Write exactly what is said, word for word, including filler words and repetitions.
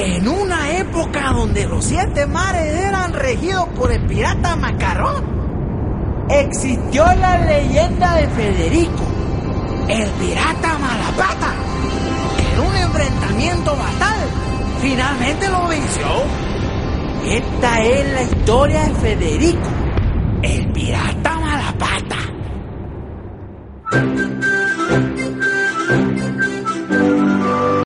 En una época donde los siete mares eran regidos por el pirata Macarrón, existió la leyenda de Federico, el pirata Malapata, que en un enfrentamiento fatal finalmente lo venció. Esta es la historia de Federico, el pirata.